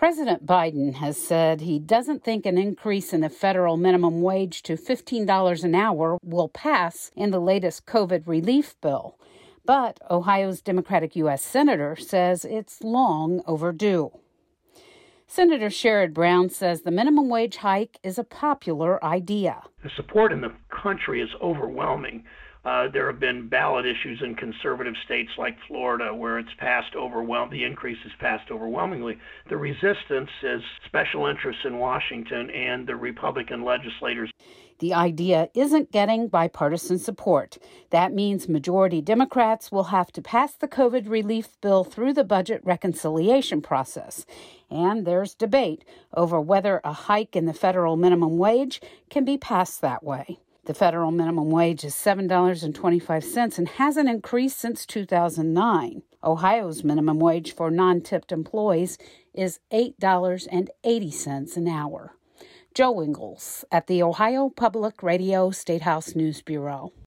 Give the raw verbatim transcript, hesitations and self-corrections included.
President Biden has said he doesn't think an increase in the federal minimum wage to fifteen dollars an hour will pass in the latest COVID relief bill. But Ohio's Democratic U S Senator says it's long overdue. Senator Sherrod Brown says the minimum wage hike is a popular idea. The support in the country is overwhelming. Uh, there have been ballot issues in conservative states like Florida where it's passed overwhelm. The increase is passed overwhelmingly. The resistance is special interests in Washington and the Republican legislators. The idea isn't getting bipartisan support. That means majority Democrats will have to pass the COVID relief bill through the budget reconciliation process. And there's debate over whether a hike in the federal minimum wage can be passed that way. The federal minimum wage is seven dollars and twenty-five cents and hasn't increased since two thousand nine. Ohio's minimum wage for non-tipped employees is eight dollars and eighty cents an hour. Joe Ingles at the Ohio Public Radio Statehouse News Bureau.